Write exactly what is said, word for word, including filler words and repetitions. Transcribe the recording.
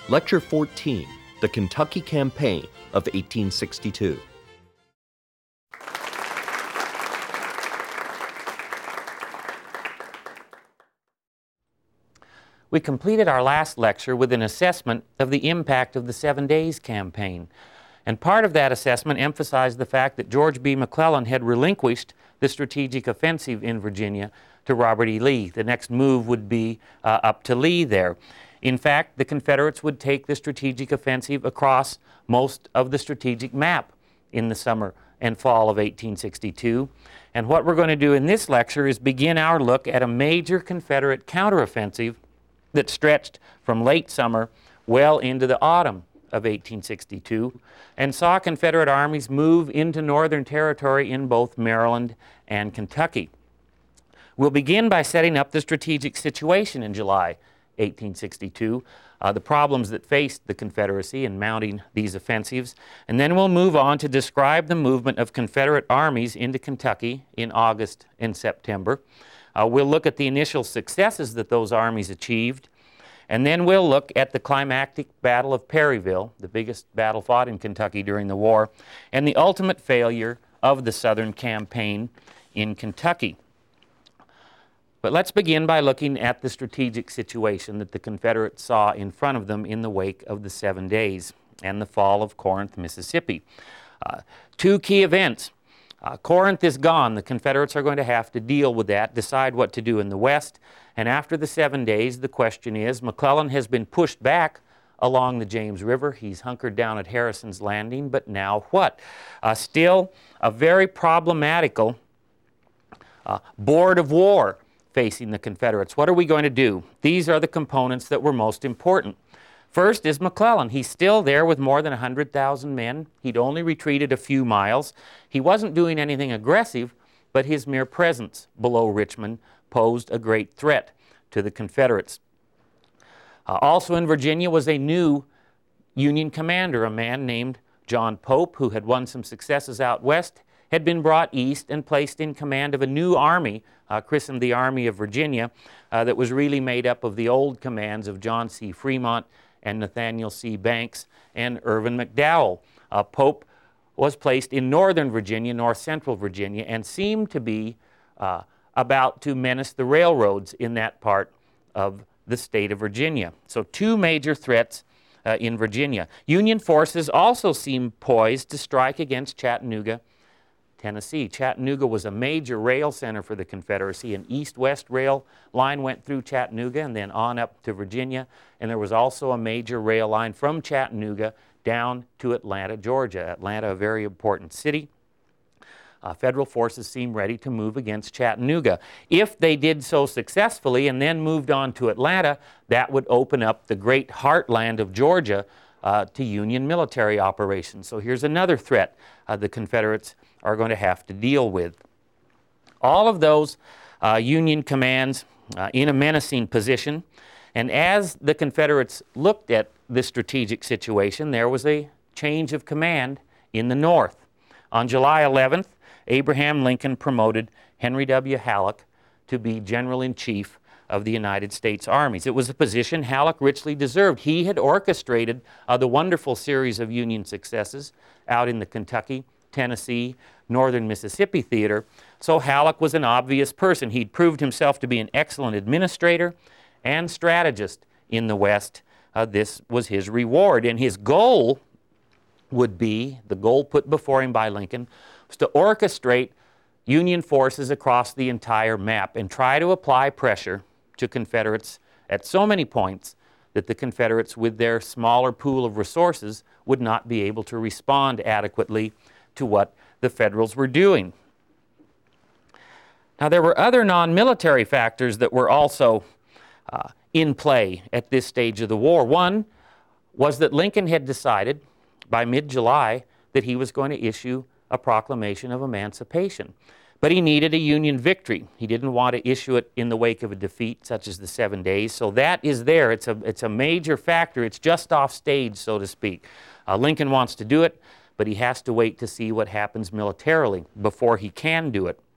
Lecture fourteen, The Kentucky Campaign of eighteen sixty-two. We completed our last lecture with an assessment of the impact of the Seven Days Campaign. And part of that assessment emphasized the fact that George B. McClellan had relinquished the strategic offensive in Virginia to Robert E. Lee. The next move would be uh, up to Lee there. In fact, the Confederates would take the strategic offensive across most of the strategic map in the summer and fall of eighteen sixty-two. And what we're going to do in this lecture is begin our look at a major Confederate counteroffensive that stretched from late summer well into the autumn of eighteen sixty-two and saw Confederate armies move into Northern territory in both Maryland and Kentucky. We'll begin by setting up the strategic situation in July eighteen sixty-two, uh, the problems that faced the Confederacy in mounting these offensives, and then we'll move on to describe the movement of Confederate armies into Kentucky in August and September. Uh, we'll look at the initial successes that those armies achieved, and then we'll look at the climactic Battle of Perryville, the biggest battle fought in Kentucky during the war, and the ultimate failure of the Southern campaign in Kentucky. But let's begin by looking at the strategic situation that the Confederates saw in front of them in the wake of the Seven Days and the fall of Corinth, Mississippi. Uh, two key events. Uh, Corinth is gone. The Confederates are going to have to deal with that, decide what to do in the West. And after the Seven Days, the question is, McClellan has been pushed back along the James River. He's hunkered down at Harrison's Landing, but now what? Uh, still a very problematical uh, board of war facing the Confederates. What are we going to do? These are the components that were most important. First is McClellan. He's still there with more than one hundred thousand men. He'd only retreated a few miles. He wasn't doing anything aggressive, but his mere presence below Richmond posed a great threat to the Confederates. Uh, also in Virginia was a new Union commander, a man named John Pope, who had won some successes out west, had been brought east and placed in command of a new army, uh, christened the Army of Virginia, uh, that was really made up of the old commands of John C. Fremont and Nathaniel C. Banks and Irvin McDowell. Uh, Pope was placed in northern Virginia, north central Virginia, and seemed to be uh, about to menace the railroads in that part of the state of Virginia. So two major threats uh, in Virginia. Union forces also seemed poised to strike against Chattanooga, Tennessee. Chattanooga was a major rail center for the Confederacy. An east-west rail line went through Chattanooga and then on up to Virginia. And there was also a major rail line from Chattanooga down to Atlanta, Georgia. Atlanta, a very important city. Uh, federal forces seemed ready to move against Chattanooga. If they did so successfully and then moved on to Atlanta, that would open up the great heartland of Georgia uh, to Union military operations. So here's another threat uh, the Confederates are going to have to deal with. All of those uh, Union commands uh, in a menacing position, and as the Confederates looked at this strategic situation, there was a change of command in the North. On July eleventh, Abraham Lincoln promoted Henry W. Halleck to be General-in-Chief of the United States Armies. It was a position Halleck richly deserved. He had orchestrated uh, the wonderful series of Union successes out in the Kentucky, Tennessee, northern Mississippi theater, so Halleck was an obvious person. He'd proved himself to be an excellent administrator and strategist in the West. Uh, this was his reward, and his goal would be, the goal put before him by Lincoln, was to orchestrate Union forces across the entire map and try to apply pressure to Confederates at so many points that the Confederates, with their smaller pool of resources, would not be able to respond adequately to what the Federals were doing. Now, there were other non-military factors that were also uh, in play at this stage of the war. One was that Lincoln had decided by mid-July that he was going to issue a proclamation of emancipation. But he needed a Union victory. He didn't want to issue it in the wake of a defeat such as the Seven Days. So that is there. It's a, it's a major factor. It's just off stage, so to speak. Uh, Lincoln wants to do it, but he has to wait to see what happens militarily before he can do it.